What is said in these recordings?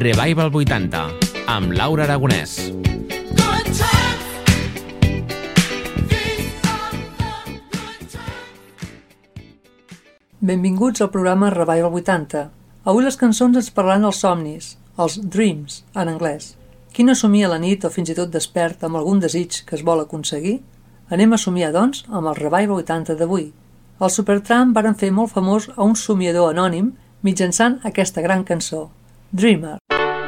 Revival 80, amb Laura Aragonès. Benvinguts al programa Revival 80. Avui les cançons ens parlaran dels somnis, els dreams, en anglès. Qui no somia a la nit o fins i tot despert amb algun desig que es vol aconseguir? Anem a somiar, doncs, amb el Revival 80 d'avui. Els Supertramp varen fer molt famós a un somiador anònim mitjançant aquesta gran cançó, Dreamer.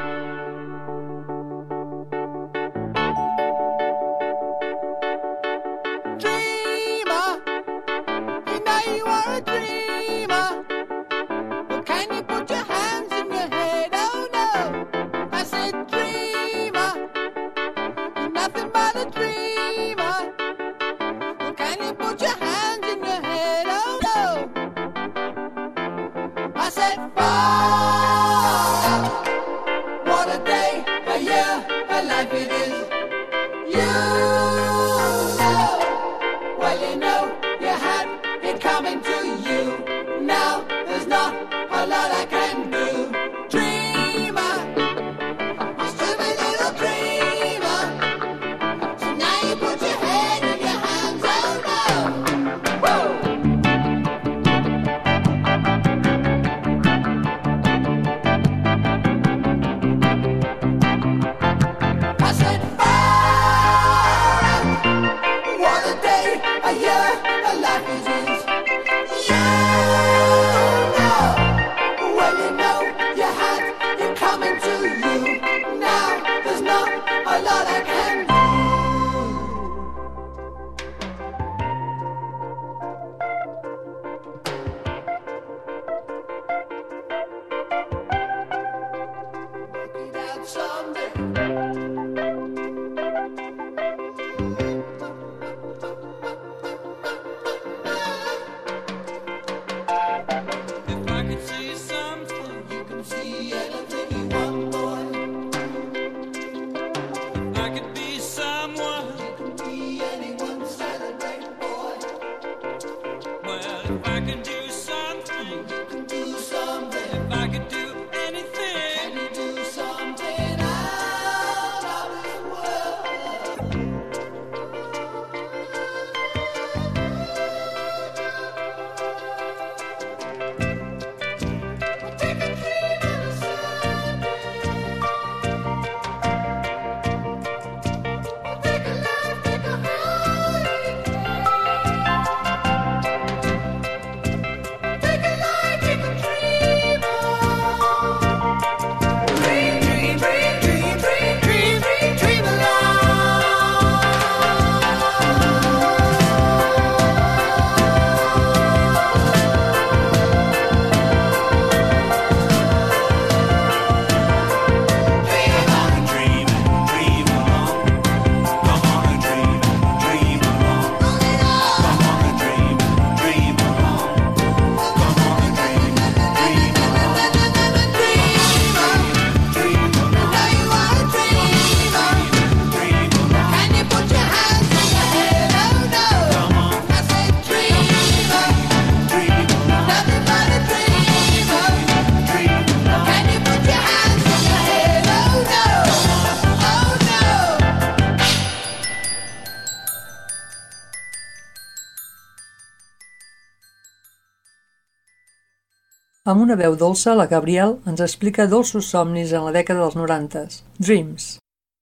Amb una veu dolça, la Gabrielle ens explica dolços somnis en la dècada dels 90. Dreams.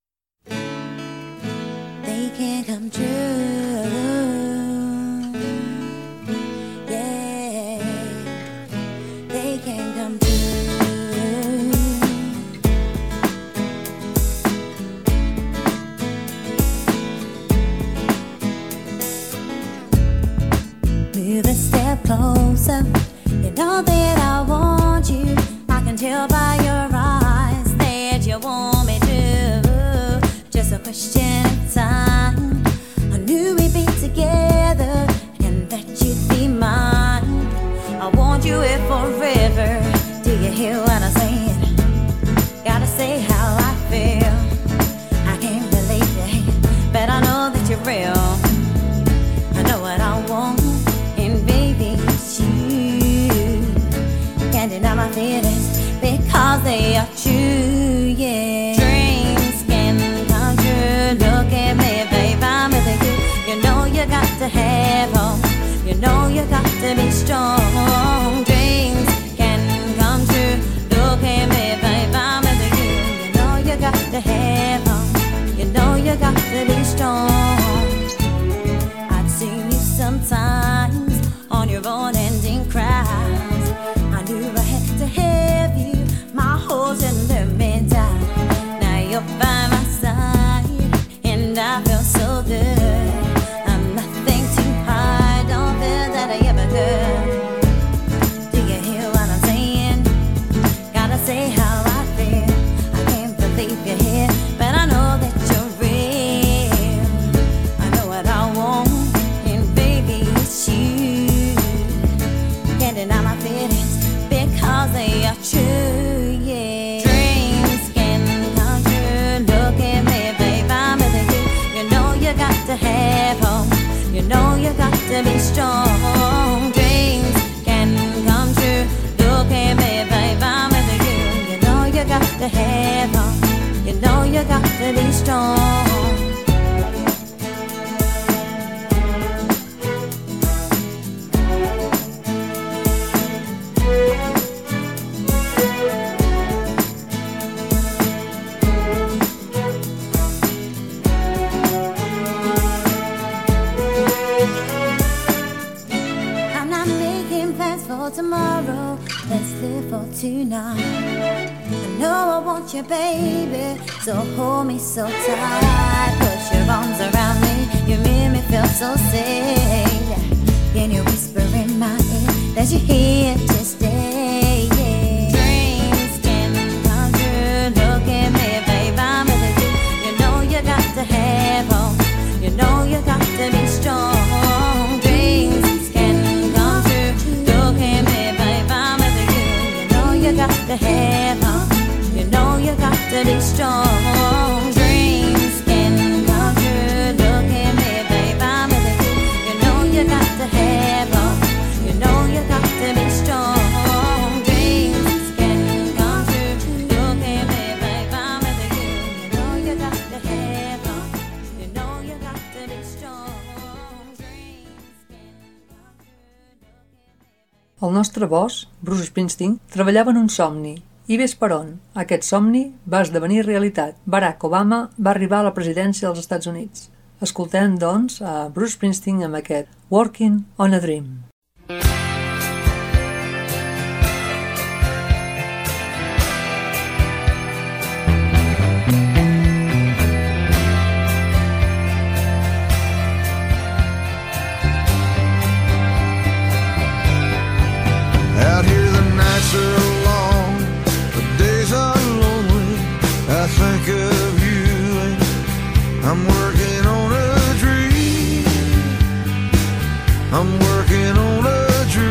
They can come true. Yeah. They can come true. Move a step closer. You know that I want you. I can tell by your eyes that you want me to. Just a question of time. I knew we'd be together and that you'd be mine. I want you here forever. Do you hear what I'm saying? Gotta say how I feel. I can't believe it, but I know that you're real. I know what I want, and baby, it's you. You know you got to be strong. Tomorrow, let's live for tonight. I know I want you, baby, so hold me so tight. Put your arms around me, you make me feel so safe. Can you whisper in my ear that you're here to stay? Dreams can come true. Look at me, babe, I'm with you. You know you got to have hope. You know you got to be strong. Dreams can come true. Look at me, babe, I'm with you. You know you got to have hope. You know you got to be strong. Dreams can come true. Look at me, babe, I'm with you. You know you got to have hope. You know you got to be strong. Dreams can come true. Look at me, babe, I'm with you. You know you got to have hope. You know you got to be strong. El nostre boss, Bruce Springsteen, treballava en un somni. I ves per on? Aquest somni va esdevenir realitat. Barack Obama va arribar a la presidència dels Estats Units. Escoltem, doncs, a Bruce Springsteen amb aquest Working on a Dream. Out here the nights are long, the days are lonely. I think of you and I'm working on a dream. I'm working on a dream.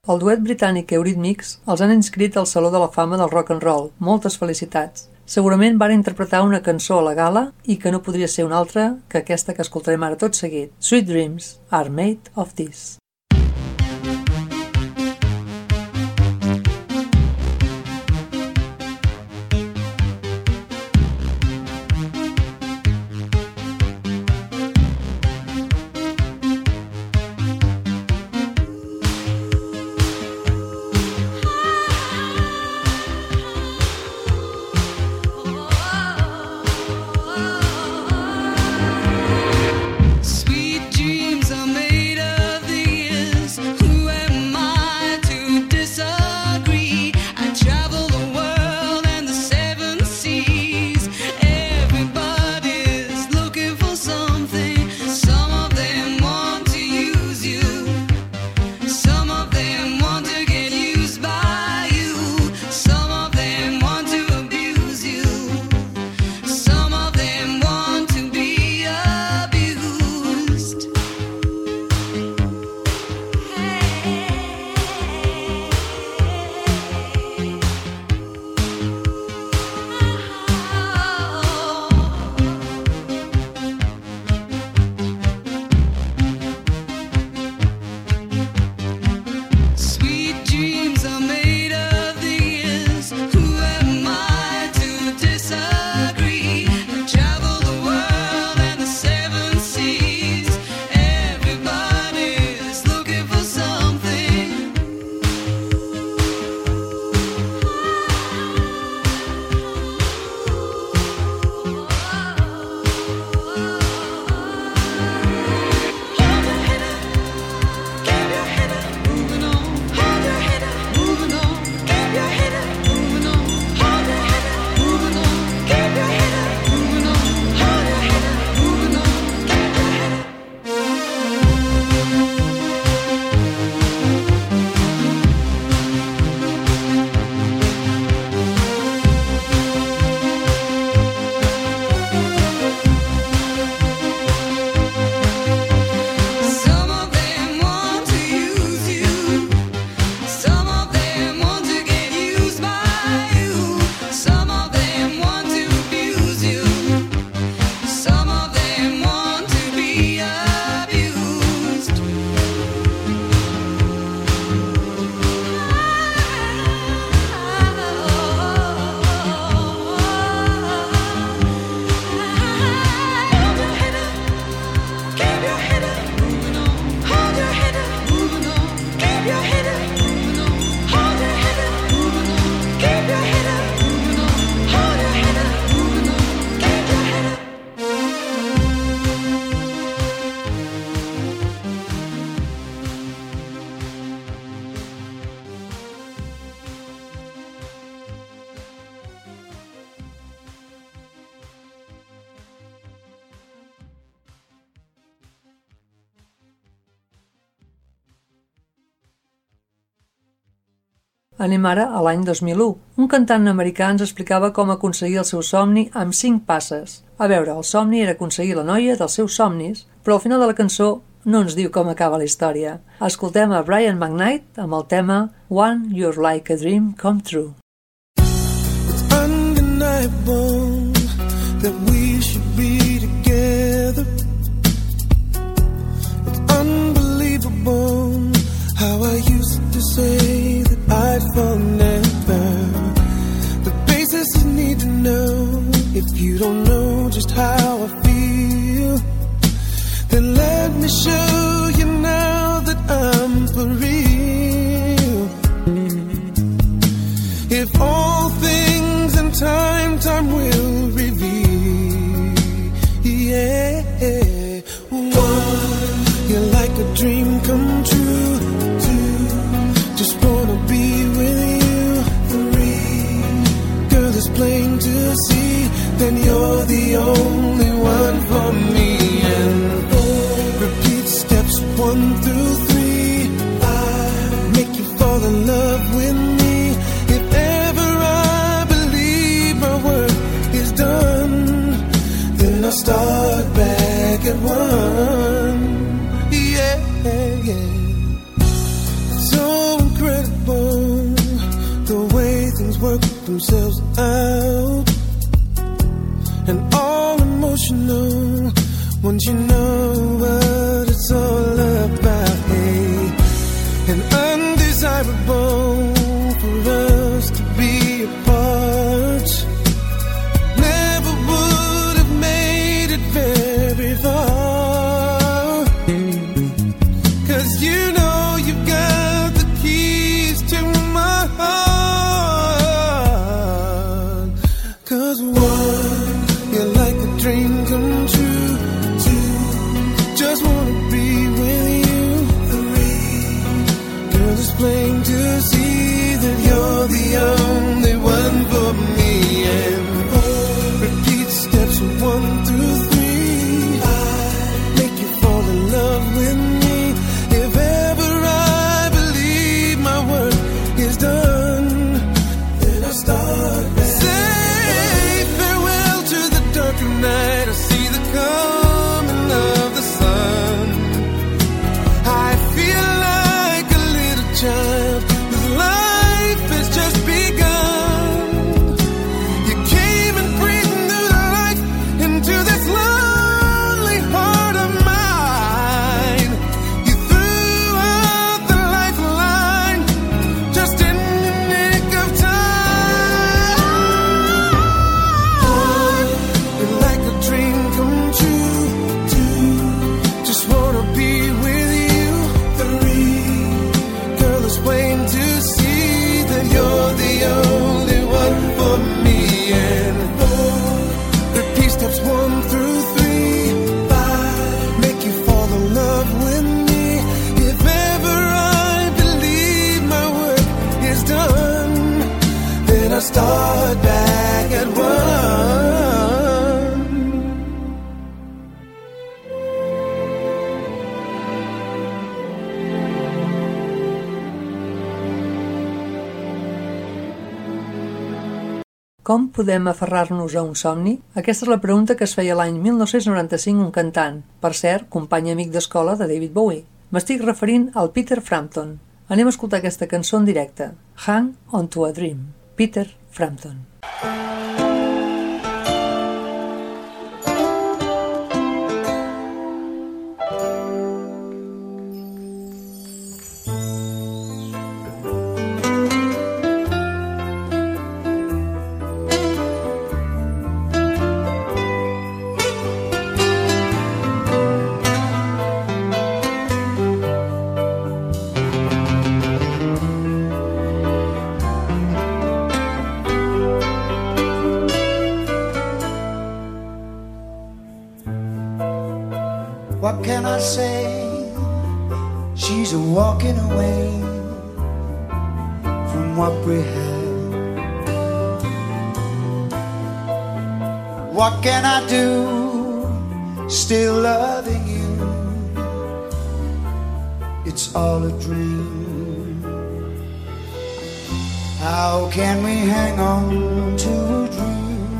El duet britànic Eurythmics els han inscrit al Saló de la Fama del Rock and Roll. Moltes felicitats. Segurament van interpretar una cançó a la gala i que no podria ser una altra que aquesta que escoltarem ara tot seguit. Sweet Dreams Are Made of This. Sweet dreams are made of these. Who am I to disagree? I travel the world and the seven seas. Everybody's looking for something. Some of them want to use you. Some of them want to get used by you. Some of them want to abuse you. Some of them want to be abused. Sweet dreams are made of these. Who am I to disagree? I travel the world and the seven seas. Everybody's looking for something. Hold your head up, keep your head up, moving on. Hold your head up, moving on. Keep your head up, moving on. Hold your head up, moving on. Keep your head up, moving on. Hold your head up, moving on. Keep your head up. Some of them want to use you. Some of them want to get used by you. Some of them want to abuse you. Some of them want to be abused. Hold your head up, keep your head up, moving on. Hold your head up, moving on. Keep your head up, moving on. Hold your head up, moving on. Keep your head up, moving on. Hold your head up, moving on. Keep your head up. Anem ara a l'any 2001. Un cantant americà ens explicava com aconseguir el seu somni amb 5 passes. A veure, el somni era aconseguir la noia dels seus somnis, però al final de la cançó no ens diu com acaba la història. Escoltem a Brian McKnight amb el tema One You're Like a Dream Come True. It's undeniable that we should be together. It's unbelievable how I used to say that I'd fall never. The basis you need to know if you don't know just how I feel. Then let me show you now that I'm for real. If all things in time will reveal. Yeah. One, you're like a dream come true. Two, just wanna be with you. Three, girl, it's plain to see that you're the only one for me. And four, repeat steps 1 through 3. 5, make you fall in love with me. If ever I believe my work is done, then I'll start back at 1. Yeah, yeah. So work themselves out and all emotional. Once you know what it's all about, hey, and undesirable for us to be apart. Never would have made it very far, 'cause you know you've got the keys to my heart. 'Cause one, you're like a dream come true. Two, just wanna be with you. Three, girl, it's plain to see that you're the only one for me. And four, repeat steps 1 through 3. Make you fall in love with me. If ever I believe my work is done, then I start back. Say farewell to the dark of night. I see the coming of the sun. I feel like a little child whose life has just begun. You came and breathed new life into this lonely heart of mine. You threw out the lifeline just in the nick of time. You're like a dream come true. Two, just wanna be with you. Three, girl, it's plain to see that you're the only one for me. And four, repeat steps 1 through 3. 5, make you fall in love with me. If ever I believe my work is done, then I start back at 1. Com podem aferrar-nos a un somni? Aquesta és la pregunta que es feia l'any 1995 un cantant, per cert, company amic d'escola de David Bowie. M'estic referint al Peter Frampton. Anem a escoltar aquesta cançó en directe. Hang On To A Dream, Peter Frampton. What can I say? She's a walking away from what we had. What can I do? Still loving you. It's all a dream. How can we hang on to a dream?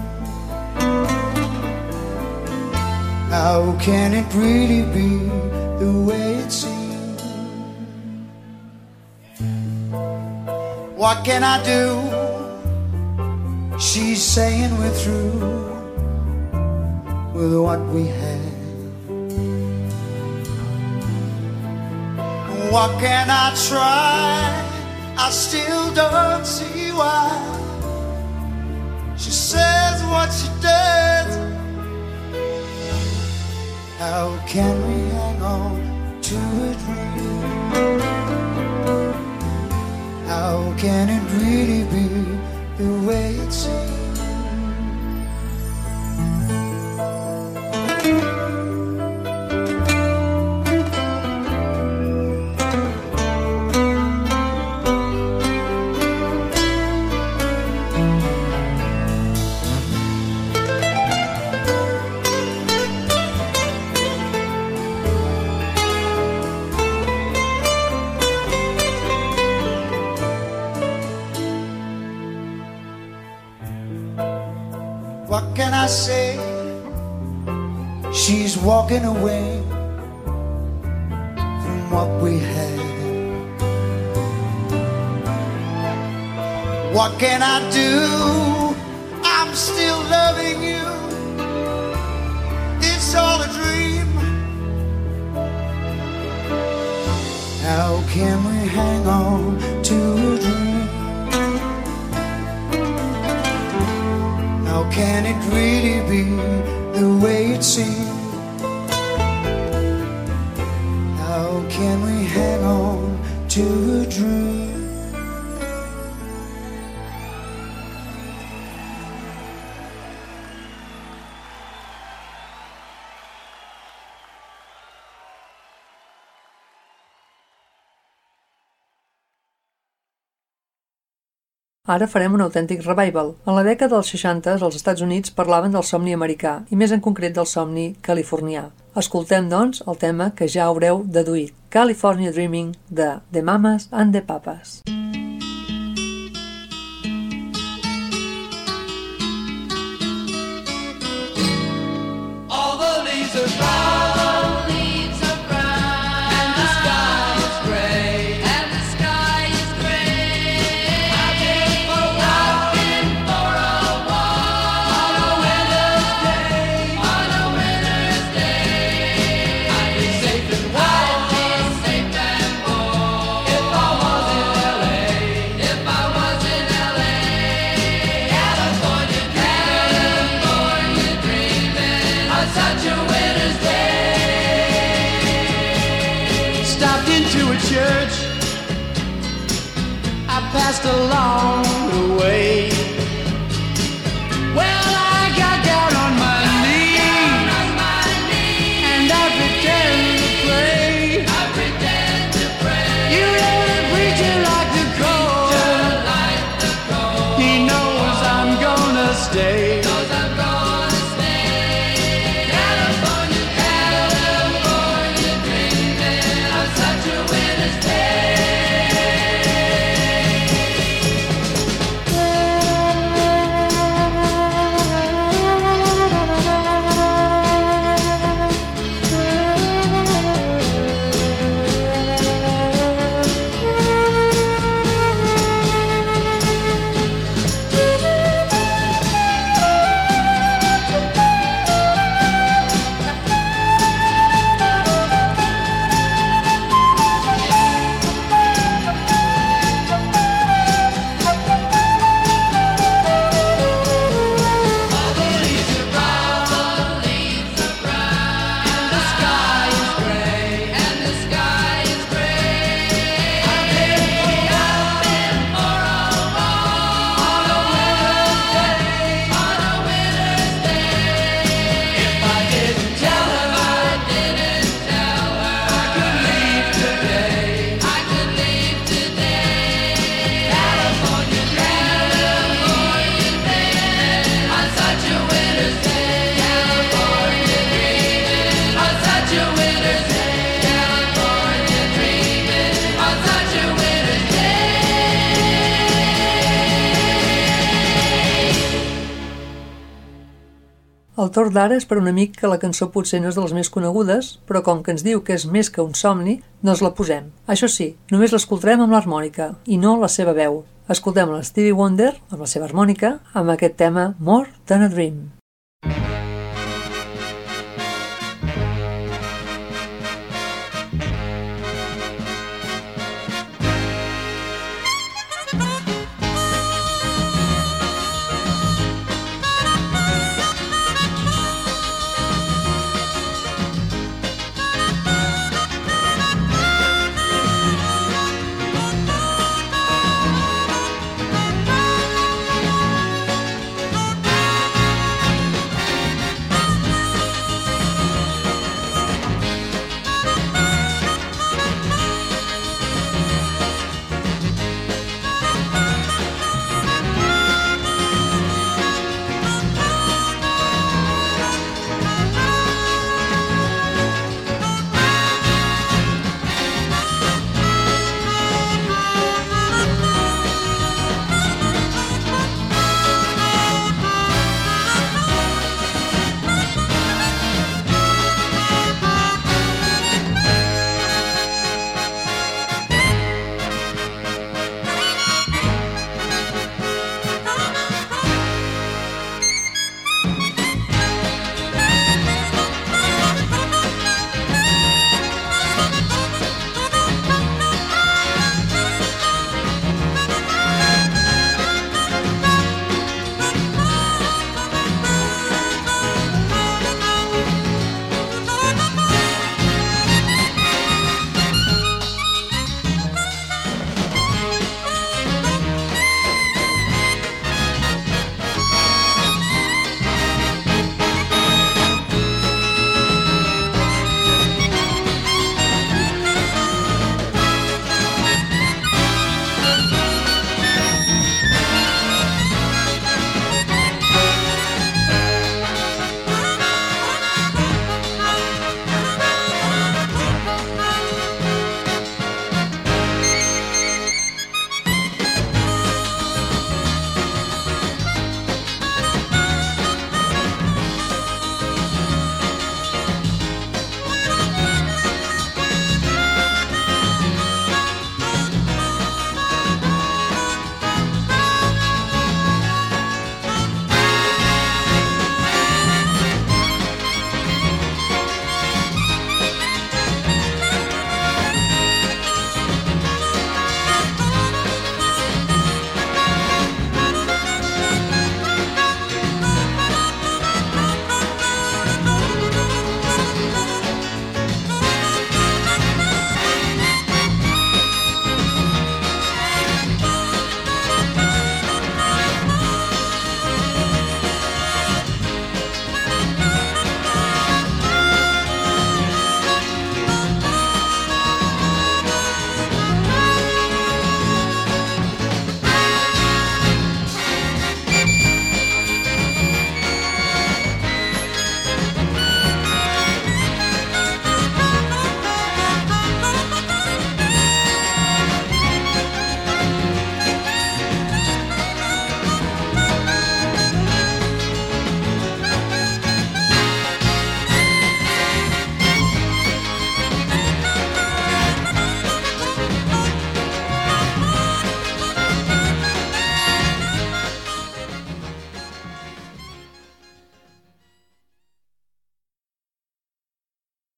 How can it really be the way it seems? What can I do? She's saying we're through with what we had. What can I try? I still don't see why she says what she does. How can we hang on to a dream? How can it really be the way it seems? What can I say? She's walking away from what we had. What can I do? I'm still loving you. It's all a dream. How can we hang on to a dream? How can it really be the way it seems? How can we hang on to a dream? Ara farem un autèntic revival. En la dècada dels 60, als Estats Units parlaven del somni americà, i més en concret del somni californià. Escoltem, doncs, el tema que ja haureu deduït, California Dreaming, de The Mamas and the Papas. All the leaves are brown. Church I passed along the way. Well, I got down on my knees and I pretend to pray. You know the preacher like the cold. He knows I'm gonna stay. El torn d'ara és per un amic que la cançó potser no és de les més conegudes, però com que ens diu que és més que un somni, doncs la posem. Això sí, només l'escoltarem amb l'harmònica, i no la seva veu. Escoltem la Stevie Wonder, amb la seva harmònica, amb aquest tema More Than a Dream.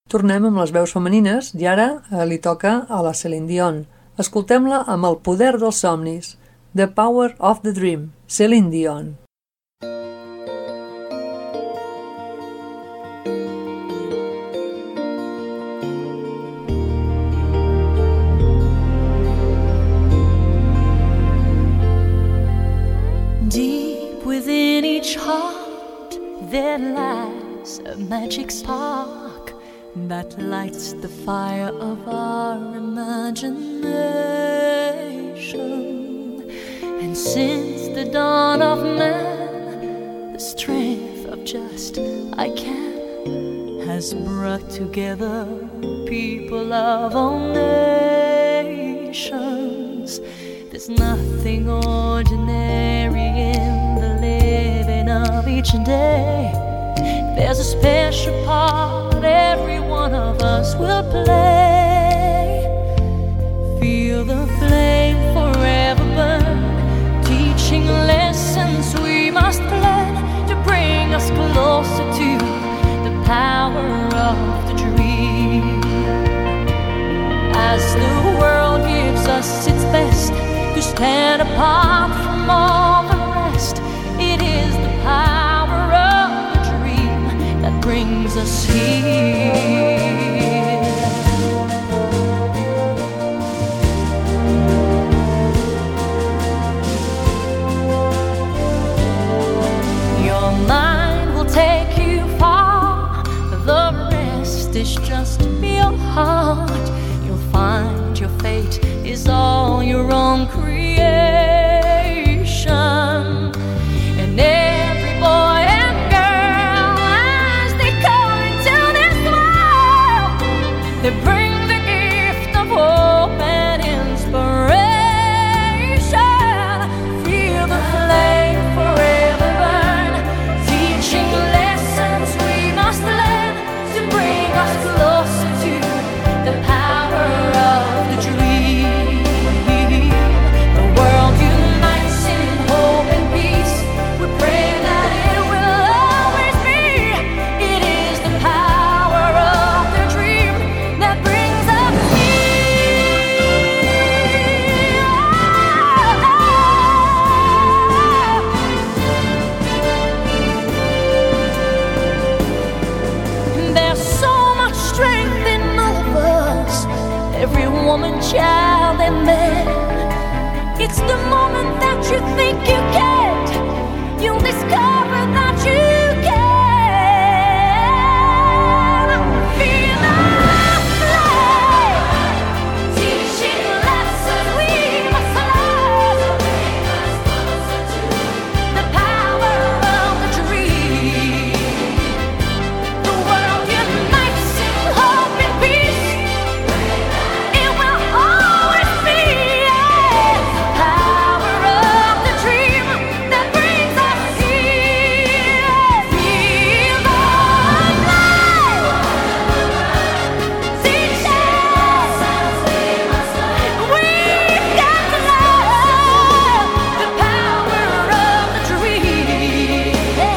Tornem amb les veus femenines i ara li toca a la Celine Dion. Escoltem-la amb el poder dels somnis. The Power of the Dream, Celine Dion. Deep within each heart there lies a magic spark that lights the fire of our imagination. And since the dawn of man, the strength of just I can has brought together people of all nations. There's nothing ordinary in the living of each day. There's a special part every one of us will play. Feel the flame forever burn, teaching lessons we must learn to bring us closer to the power of the dream. As the world gives us its best to stand apart from all the rest, it is the power of the dream that brings us here. Your mind will take you far, the rest is just your heart. You'll find your fate is all your own creation. And every boy and girl, as they come into this world, they bring the gift of hope and inspiration. Feel the flame forever burn, teaching lessons we must learn to bring us closer to the power of the dream. The world unites in hope and peace. We pray that it will always be. It is the power of the dream that brings us here. There's so much strength in all of us, every woman, child, and man. It's the moment that you think you can't, you'll discover that you can. Feel the flame, teaching lessons we must learn, the power of the dream. The world unites in hope and peace. It will always be the power of the dream that brings us here. Feel the flame, teach us. We've got to learn the power of the dream.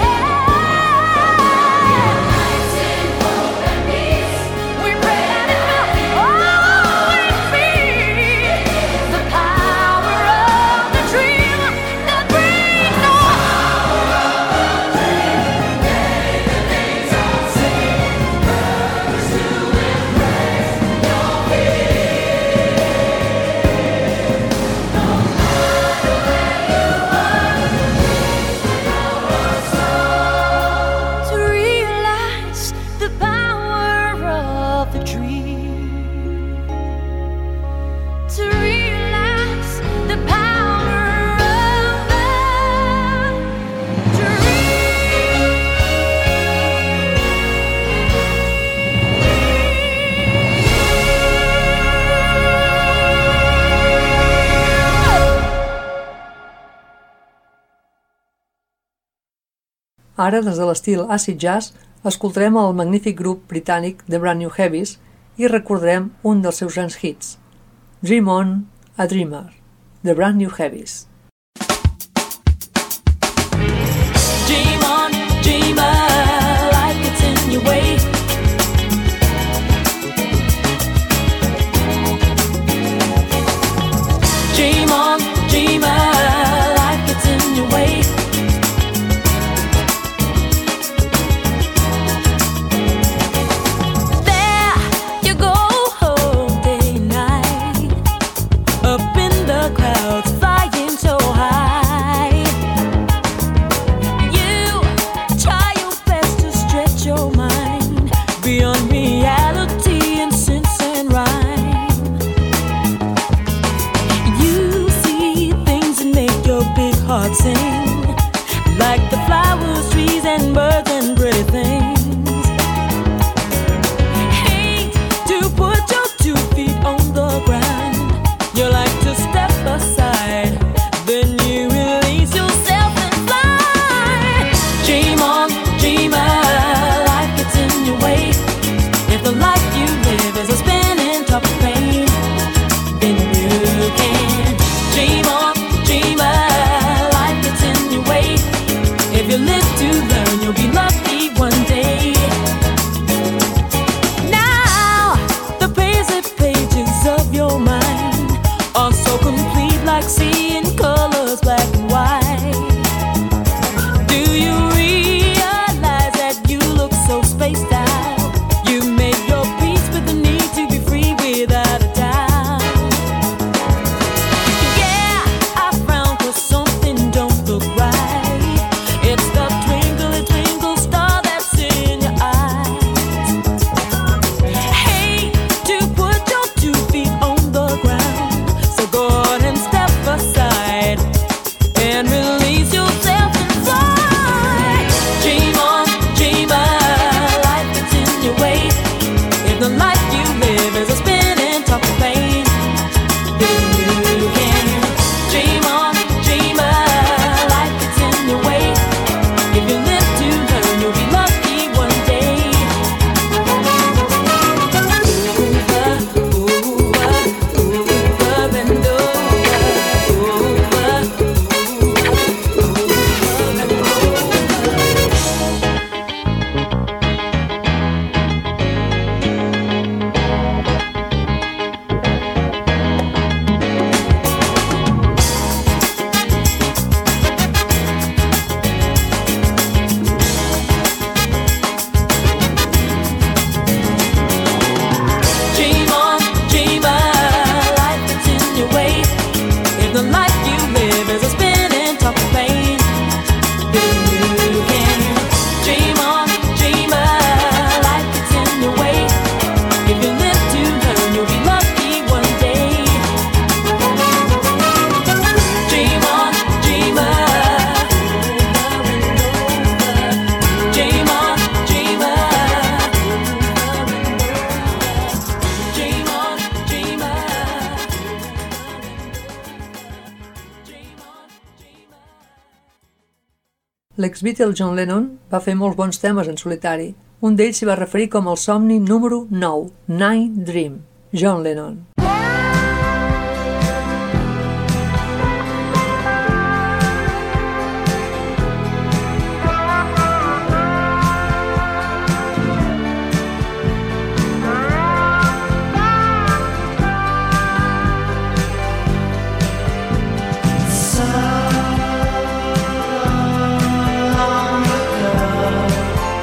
We pray that it will always be the power of the dream that brings us. To realize the power of the dream. To realize the power of the Ara, des de l'estil acid jazz, escoltarem el magnífic grup britànic The Brand New Heavies i recordarem un dels seus grans hits, Dream On, a Dreamer, The Brand New Heavies. dream on, dreamer, like it's in your way. heart sing, like the flowers, trees, and birds and pretty things. Hate to put your 2 feet on the ground. You like to step aside, then you release yourself and fly. Dream on, dreamer, life gets in your way. If the life you live is a spinning top of pain, then you can dream on, dreamer, life gets in your way. If you live to learn, you'll be lucky one day. Now, the basic pages of your mind are so complete, like seeing colors black and white. Do you realize that you look so spaced out? You made your peace with the need to be free without a doubt. Yeah, I frown 'cause something don't look right. It's the twinkly twinkle star that's in your eyes. Hate to put your 2 feet on the ground, so go on and step aside and release yourself and fly. Dream on, dreamer, life gets in your way. If the life you live is a spinning top of pain, then you can dream on, dreamer, life gets in your way. If you live to learn, you'll be lucky one day. Over and dream on, dreamer, life gets in your way. If the life you live is a spinning top of pain, then you can dream on, dreamer, life gets in your way. If you live to learn, you'll be lucky one day. Dream on, dreamer, dream on, dreamer. Dream on, dreamer. Dream on, dreamer. L'ex-Beatle John Lennon va fer molts bons temes en solitari. Un d'ells s'hi va referir com el somni número 9, Night Dream, John Lennon.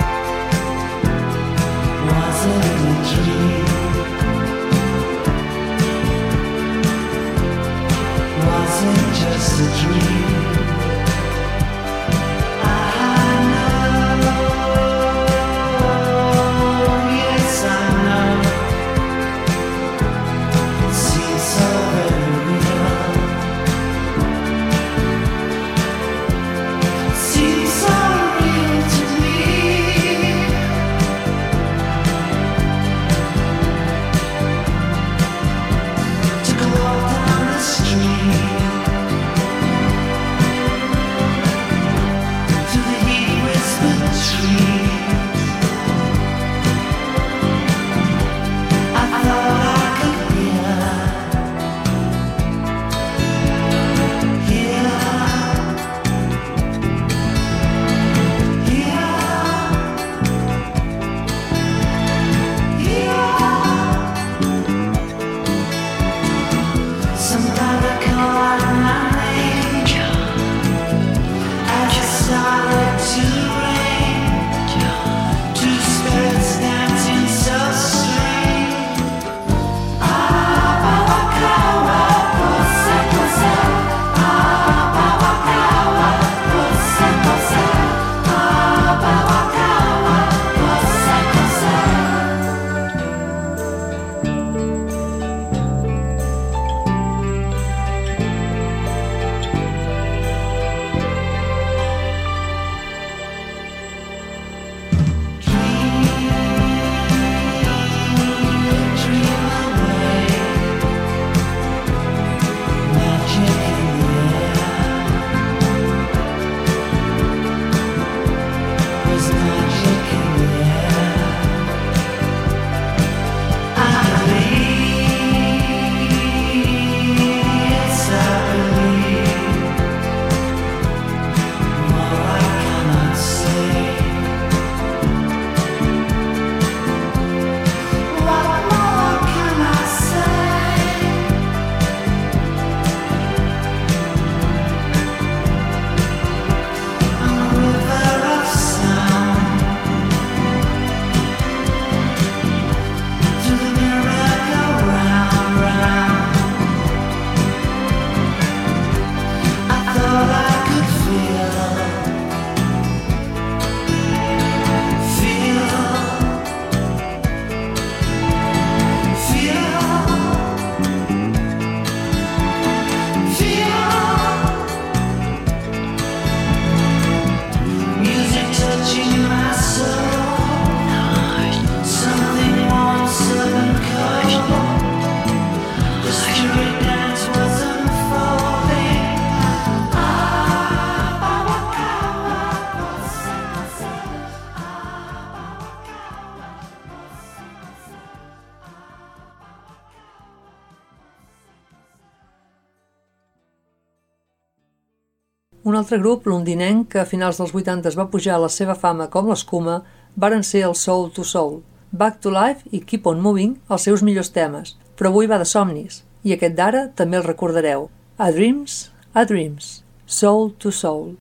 Was it a dream? Un altre grup londinenc que a finals dels 80 va pujar a la seva fama com l'escuma varen ser el Soul to Soul. Back to Life i Keep on Moving, els seus millors temes, però avui va de somnis, i aquest d'ara també el recordareu. A Dreams, Soul to Soul.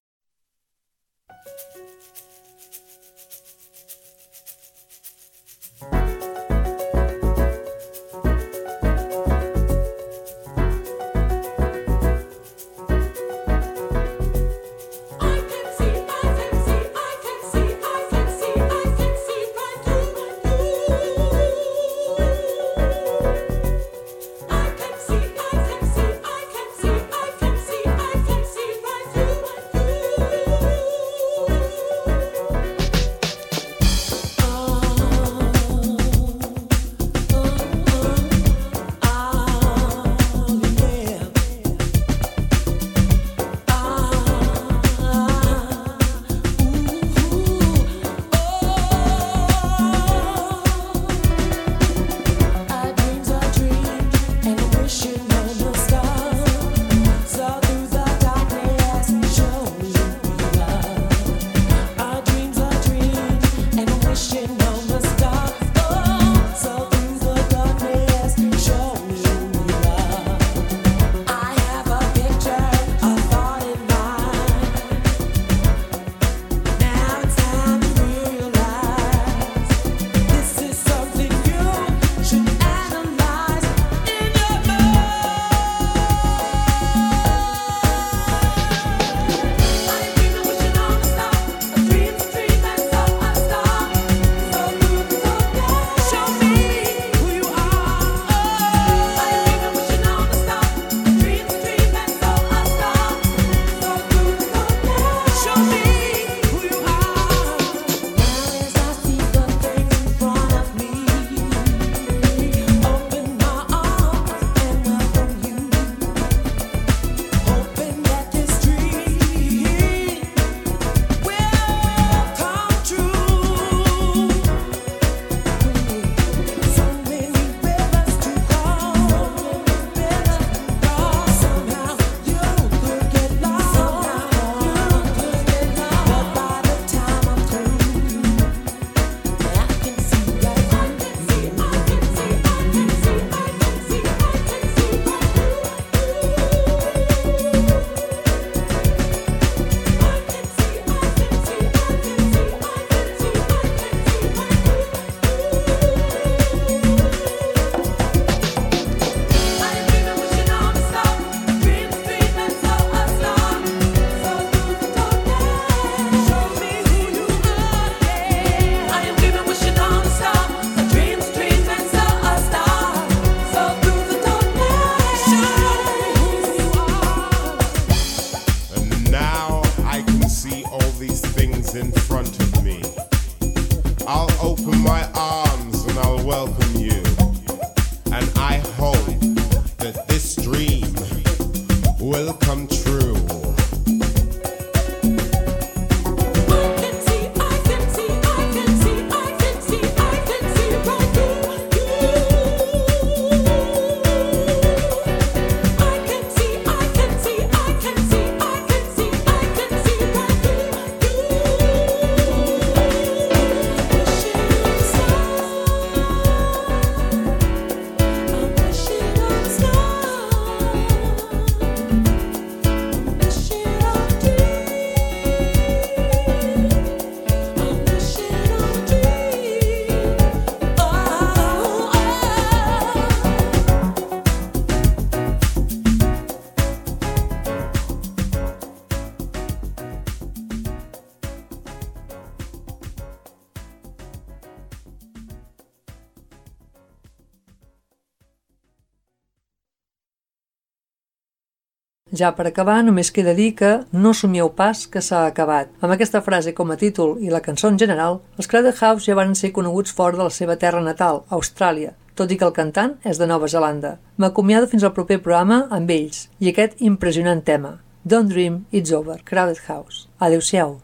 Ja per acabar, només queda dir que no somieu pas que s'ha acabat. Amb aquesta frase com a títol i la cançó en general, els Crowded House ja van ser coneguts fora de la seva terra natal, Austràlia, tot i que el cantant és de Nova Zelanda. M'acomiado fins al proper programa amb ells i aquest impressionant tema, Don't Dream It's Over, Crowded House. Adéu-siau.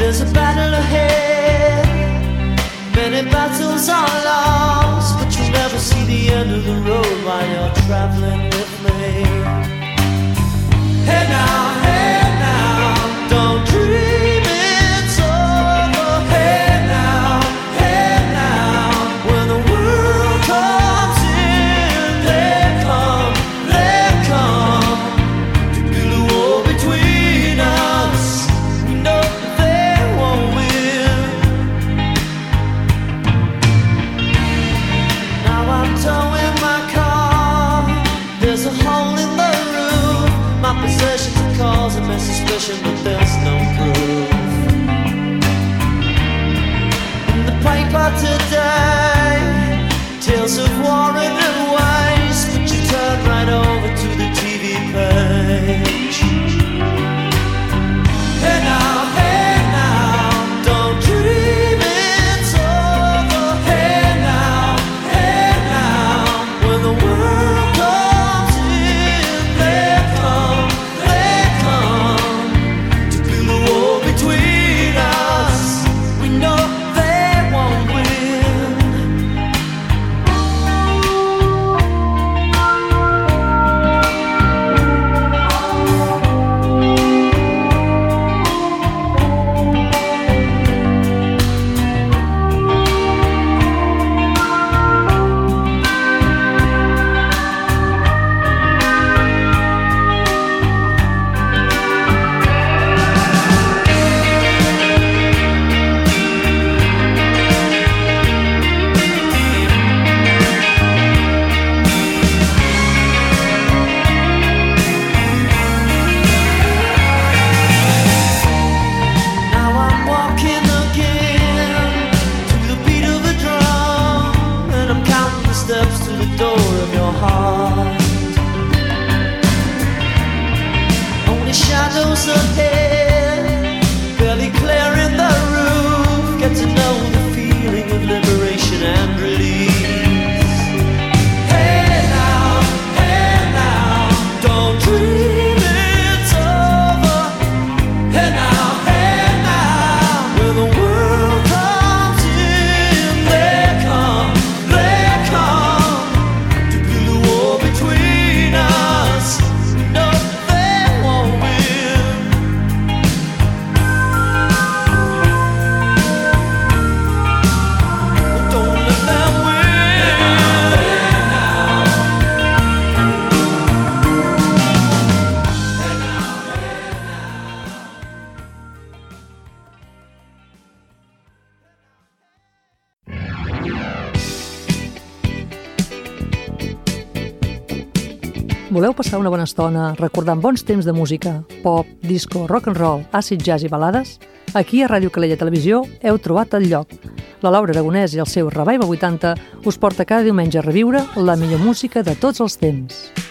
There's a battle ahead, many battles are lost, but you'll never see the end of the road while you're traveling with me. Hey now, don't dream it's over. Hey now, when the world comes in, they come to build a wall between us. We know they won't win. Now I'm towing my car, there's a hole in the roof. My possessions are causing me suspicion, but there's no proof. In the paper today, tales of war and waste, but you turn right over to the TV page. Hey now, don't dream it's over. Hey now, when the world comes in, they come to build a wall between us. We know they won't win. Now I'm walking again to the beat of a drum, and I'm counting the steps to the door of your heart. Only shadows ahead, barely clearing the roof. Get to know the feeling of liberation and release. Hey now, don't dream it's over. Hey now, when the world comes in, they come to build a wall between us. No, they won't win. Don't let them win. Voleu passar una bona estona recordant bons temps de música, pop, disco, rock and roll, acid jazz i balades? Aquí a Ràdio Calella Televisió heu trobat el lloc. La Laura Aragonès i el seu Revival 80 us porta cada diumenge a reviure la millor música de tots els temps.